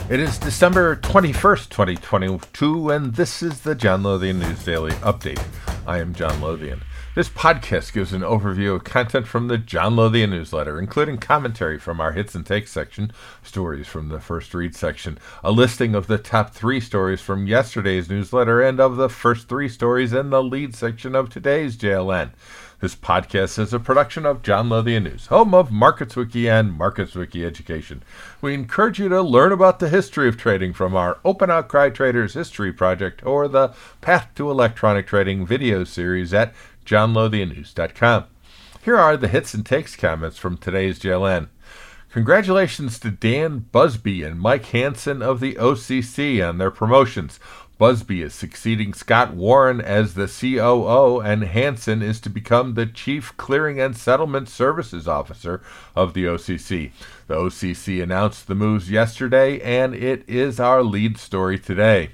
It is December 21st, 2022, and this is the John Lothian News Daily Update. I am John Lothian. This podcast gives an overview of content from the John Lothian newsletter, including commentary from our Hits and Takes section, stories from the First Read section, a listing of the top 3 stories from yesterday's newsletter, and of the first 3 stories in the lead section of today's JLN. This podcast is a production of John Lothian News, home of MarketsWiki and MarketsWiki Education. We encourage you to learn about the history of trading from our Open Outcry Traders History Project or the Path to Electronic Trading video series at johnlothiannews.com. Here are the Hits and Takes comments from today's JLN. Congratulations to Dan Busby and Mike Hansen of the OCC on their promotions. Busby is succeeding Scott Warren as the COO, and Hansen is to become the Chief Clearing and Settlement Services Officer of the OCC. The OCC announced the moves yesterday, and it is our lead story today.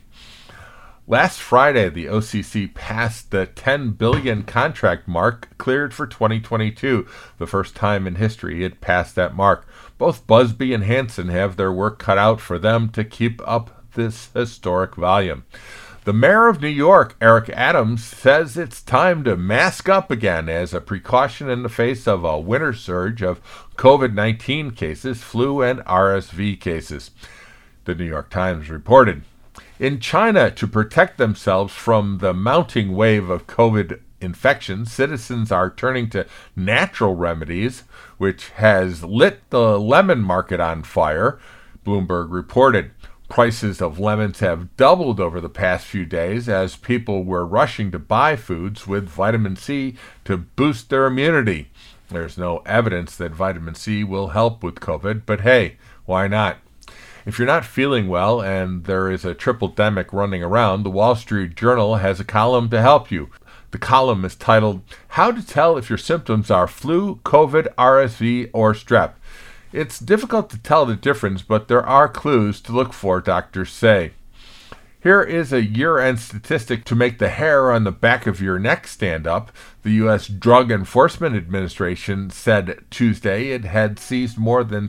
Last Friday, the OCC passed the $10 billion contract mark cleared for 2022, the first time in history it passed that mark. Both Busby and Hansen have their work cut out for them to keep up this historic volume. The mayor of New York, Eric Adams, says it's time to mask up again as a precaution in the face of a winter surge of COVID-19 cases, flu and RSV cases. The New York Times reported. In China, to protect themselves from the mounting wave of COVID infections, citizens are turning to natural remedies, which has lit the lemon market on fire, Bloomberg reported. Prices of lemons have doubled over the past few days as people were rushing to buy foods with vitamin C to boost their immunity. There's no evidence that vitamin C will help with COVID, but hey, why not? If you're not feeling well and there is a triple-demic running around, the Wall Street Journal has a column to help you. The column is titled, How to Tell If Your Symptoms Are Flu, COVID, RSV, or Strep. It's difficult to tell the difference, but there are clues to look for, doctors say. Here is a year-end statistic to make the hair on the back of your neck stand up. The U.S. Drug Enforcement Administration said Tuesday it had seized more than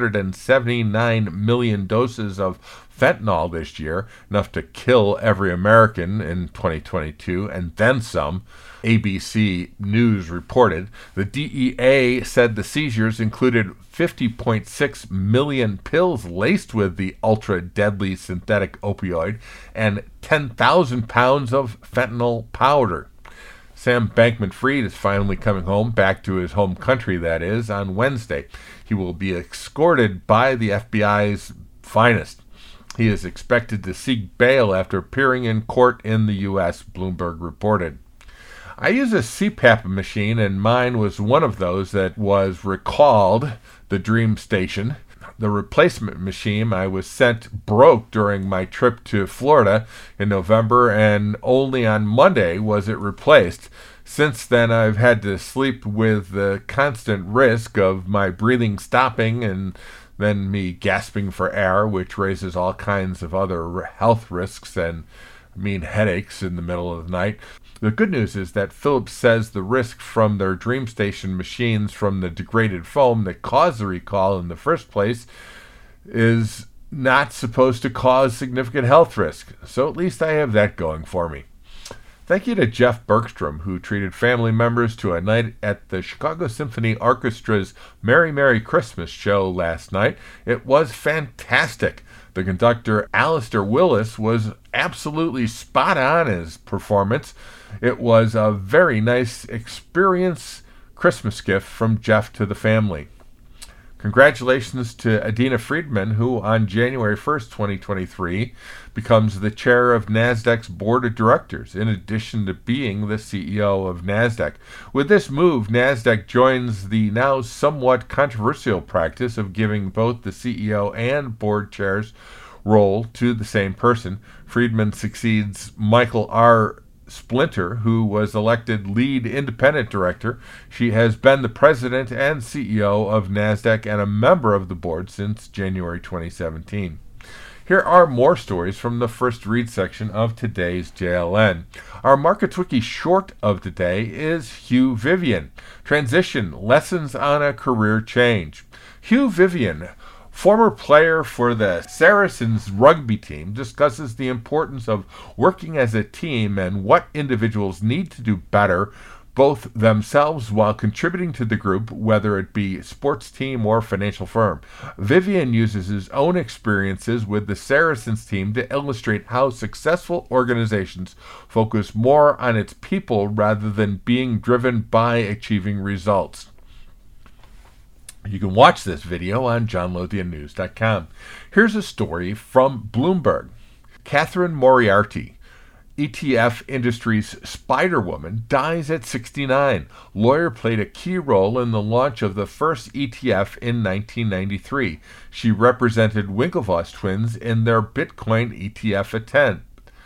379 million doses of fentanyl this year, enough to kill every American in 2022, and then some. ABC News reported. The DEA said the seizures included 50.6 million pills laced with the ultra-deadly synthetic opioid and 10,000 pounds of fentanyl powder. Sam Bankman-Fried is finally coming home, back to his home country, that is, on Wednesday. He will be escorted by the FBI's finest. He is expected to seek bail after appearing in court in the U.S., Bloomberg reported. I use a CPAP machine, and mine was one of those that was recalled, the Dream Station. The replacement machine I was sent broke during my trip to Florida in November, and only on Monday was it replaced. Since then, I've had to sleep with the constant risk of my breathing stopping and then me gasping for air, which raises all kinds of other health risks and headaches in the middle of the night. The good news is that Philips says the risk from their DreamStation machines from the degraded foam that caused the recall in the first place is not supposed to cause significant health risk. So at least I have that going for me. Thank you to Jeff Bergstrom, who treated family members to a night at the Chicago Symphony Orchestra's Merry Merry Christmas show last night. It was fantastic. The conductor, Alistair Willis, was absolutely spot on in his performance. It was a very nice experience, Christmas gift from Jeff to the family. Congratulations to Adina Friedman, who on January 1st, 2023, becomes the chair of NASDAQ's board of directors, in addition to being the CEO of NASDAQ. With this move, NASDAQ joins the now somewhat controversial practice of giving both the CEO and board chair's role to the same person. Friedman succeeds Michael R. Splinter, who was elected lead independent director. She has been the president and CEO of NASDAQ and a member of the board since January 2017. Here are more stories from the First Read section of today's JLN. Our MarketsWiki short of today is Hugh Vivian. Transition, Lessons on a Career Change. Hugh Vivian, Former player for the Saracens rugby team discusses the importance of working as a team and what individuals need to do better, both themselves while contributing to the group, whether it be sports team or financial firm. Vivian uses his own experiences with the Saracens team to illustrate how successful organizations focus more on its people rather than being driven by achieving results. You can watch this video on johnlothiannews.com. Here's a story from Bloomberg. Catherine Moriarty, ETF Industries Spider-Woman, dies at 69. Lawyer played a key role in the launch of the first ETF in 1993. She represented Winklevoss twins in their Bitcoin ETF at 10.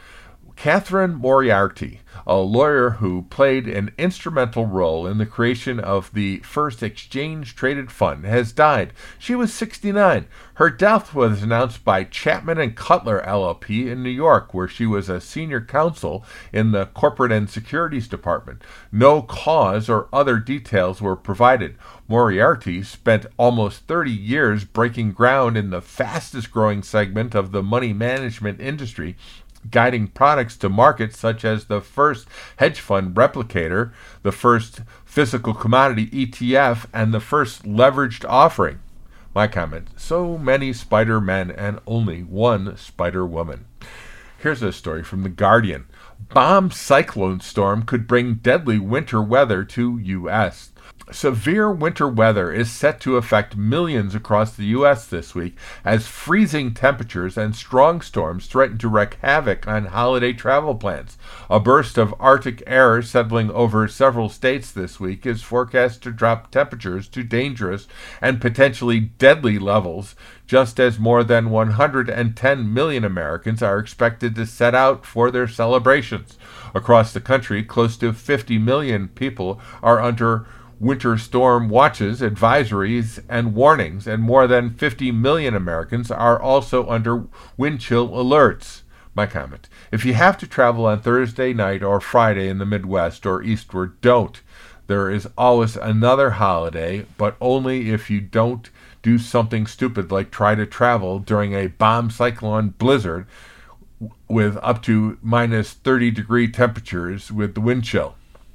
Catherine Moriarty, a lawyer who played an instrumental role in the creation of the first exchange-traded fund, has died. She was 69. Her death was announced by Chapman & Cutler LLP in New York, where she was a senior counsel in the Corporate and Securities Department. No cause or other details were provided. Moriarty spent almost 30 years breaking ground in the fastest-growing segment of the money management industry, guiding products to market such as the first hedge fund replicator, the first physical commodity ETF, and the first leveraged offering. My comment: so many Spider-Men and only one Spider-Woman. Here's a story from The Guardian. Bomb cyclone storm could bring deadly winter weather to U.S. Severe winter weather is set to affect millions across the U.S. this week as freezing temperatures and strong storms threaten to wreak havoc on holiday travel plans. A burst of Arctic air settling over several states this week is forecast to drop temperatures to dangerous and potentially deadly levels, just as more than 110 million Americans are expected to set out for their celebrations. Across the country, close to 50 million people are under winter storm watches, advisories, and warnings, and more than 50 million Americans are also under wind chill alerts. My comment: if you have to travel on Thursday night or Friday in the Midwest or eastward, don't. There is always another holiday, but only if you don't do something stupid like try to travel during a bomb cyclone blizzard with up to minus 30-degree temperatures with the wind chill.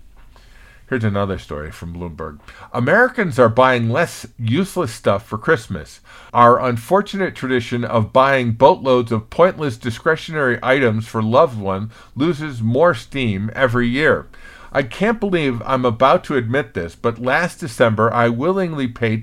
Here's another story from Bloomberg. Americans are buying less useless stuff for Christmas. Our unfortunate tradition of buying boatloads of pointless discretionary items for loved ones loses more steam every year. I can't believe I'm about to admit this, but last December I willingly paid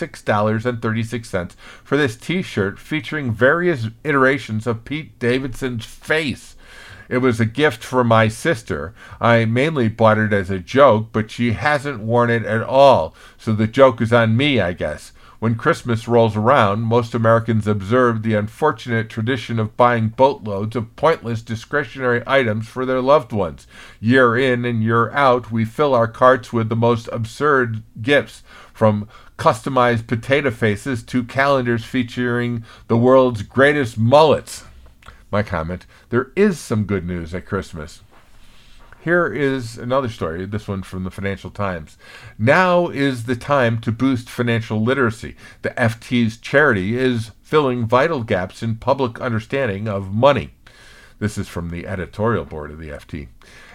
$26.36 for this t-shirt featuring various iterations of Pete Davidson's face. It was a gift for my sister. I mainly bought it as a joke, but she hasn't worn it at all, so the joke is on me, I guess. When Christmas rolls around, most Americans observe the unfortunate tradition of buying boatloads of pointless discretionary items for their loved ones. Year in and year out, we fill our carts with the most absurd gifts, from customized potato faces to calendars featuring the world's greatest mullets. My comment: there is some good news at Christmas. Here is another story, this one from the Financial Times. Now is the time to boost financial literacy. The FT's charity is filling vital gaps in public understanding of money. This is from the editorial board of the FT.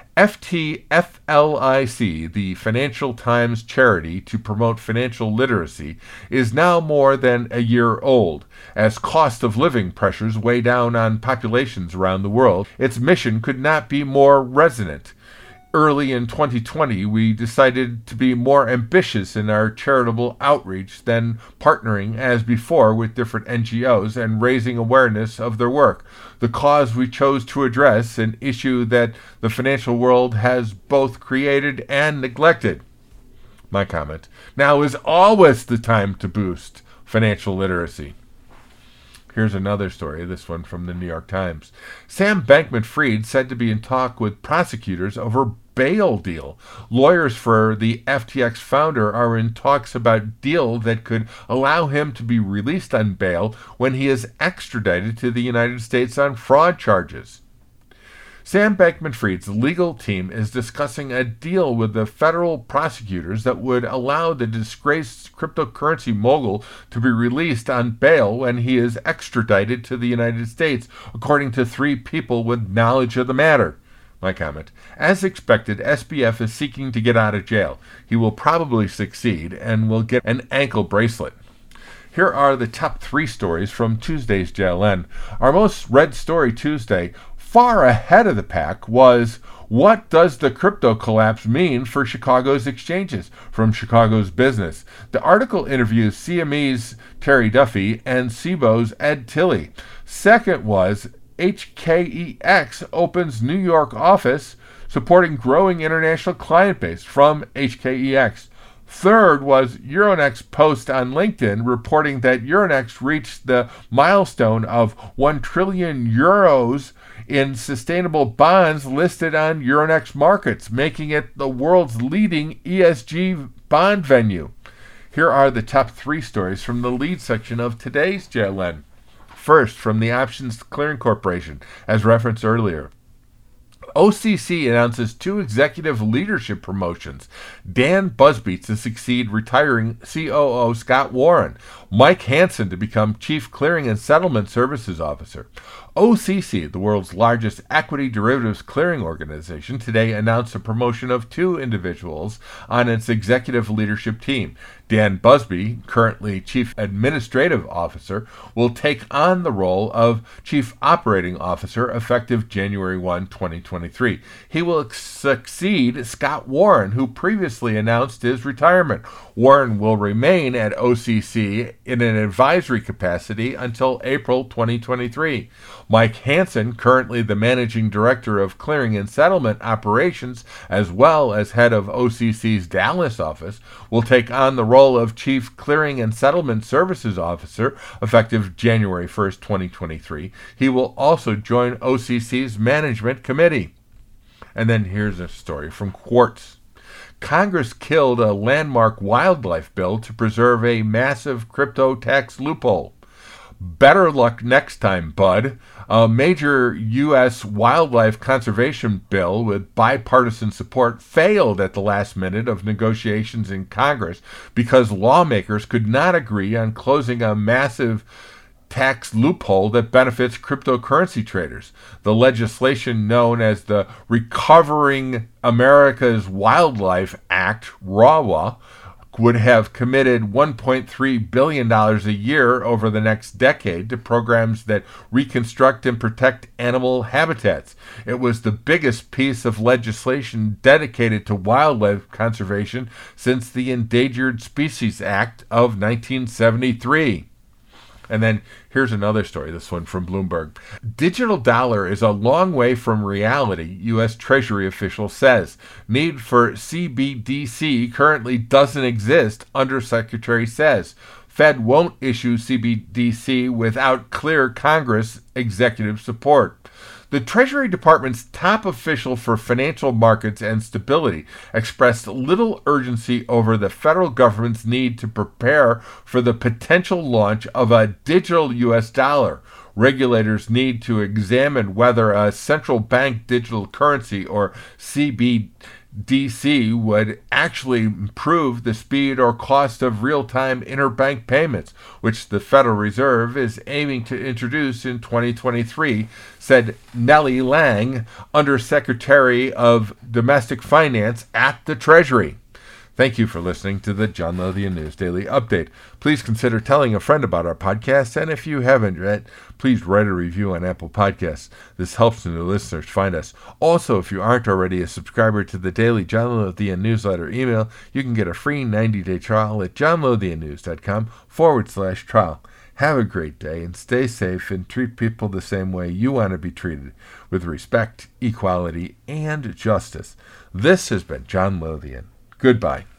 FTFLIC, the Financial Times charity to promote financial literacy, is now more than a year old. As cost of living pressures weigh down on populations around the world, its mission could not be more resonant. Early in 2020, we decided to be more ambitious in our charitable outreach than partnering as before with different NGOs and raising awareness of their work. The cause we chose to address, an issue that the financial world has both created and neglected. My comment: now is always the time to boost financial literacy. Here's another story, this one from the New York Times. Sam Bankman-Fried said to be in talk with prosecutors over bail deal. Lawyers for the FTX founder are in talks about deal that could allow him to be released on bail when he is extradited to the United States on fraud charges. Sam Bankman-Fried's legal team is discussing a deal with the federal prosecutors that would allow the disgraced cryptocurrency mogul to be released on bail when he is extradited to the United States, according to 3 people with knowledge of the matter. My comment. As expected, SBF is seeking to get out of jail. He will probably succeed and will get an ankle bracelet. Here are the top 3 stories from Tuesday's JLN. Our most read story Tuesday, far ahead of the pack, was "What does the crypto collapse mean for Chicago's exchanges?" from Chicago's Business. The article interviews CME's Terry Duffy and Cboe's Ed Tilly. Second was HKEX opens New York office, supporting growing international client base from HKEX. Third was Euronext post on LinkedIn reporting that Euronext reached the milestone of 1 trillion euros in sustainable bonds listed on Euronext markets, making it the world's leading ESG bond venue. Here are the top 3 stories from the lead section of today's JLN. First, from the Options Clearing Corporation, as referenced earlier. OCC announces 2 executive leadership promotions. Dan Busby to succeed retiring COO Scott Warren. Mike Hansen to become Chief Clearing and Settlement Services Officer. OCC, the world's largest equity derivatives clearing organization, today announced the promotion of 2 individuals on its executive leadership team. Dan Busby, currently Chief Administrative Officer, will take on the role of Chief Operating Officer effective January 1, 2023. He will succeed Scott Warren, who previously announced his retirement. Warren will remain at OCC in an advisory capacity until April 2023. Mike Hansen, currently the Managing Director of Clearing and Settlement Operations, as well as head of OCC's Dallas office, will take on the role of Chief Clearing and Settlement Services Officer effective January 1st, 2023. He will also join OCC's Management Committee. And then here's a story from Quartz. Congress killed a landmark wildlife bill to preserve a massive crypto tax loophole. Better luck next time, bud. A major U.S. wildlife conservation bill with bipartisan support failed at the last minute of negotiations in Congress because lawmakers could not agree on closing a massive tax loophole that benefits cryptocurrency traders. The legislation known as the Recovering America's Wildlife Act, RAWA, would have committed $1.3 billion a year over the next decade to programs that reconstruct and protect animal habitats. It was the biggest piece of legislation dedicated to wildlife conservation since the Endangered Species Act of 1973. And then here's another story, this one from Bloomberg. Digital dollar is a long way from reality, U.S. Treasury official says. Need for CBDC currently doesn't exist, Undersecretary says. Fed won't issue CBDC without clear Congress executive support. The Treasury Department's top official for financial markets and stability expressed little urgency over the federal government's need to prepare for the potential launch of a digital U.S. dollar. Regulators need to examine whether a central bank digital currency, or CBDC, would actually improve the speed or cost of real-time interbank payments, which the Federal Reserve is aiming to introduce in 2023, said Nellie Lang, Undersecretary of Domestic Finance at the Treasury. Thank you for listening to the John Lothian News Daily Update. Please consider telling a friend about our podcast, and if you haven't yet, please write a review on Apple Podcasts. This helps new listeners find us. Also, if you aren't already a subscriber to the daily John Lothian newsletter email, you can get a free 90-day trial at johnlothiannews.com/trial. Have a great day and stay safe and treat people the same way you want to be treated, with respect, equality, and justice. This has been John Lothian. Goodbye.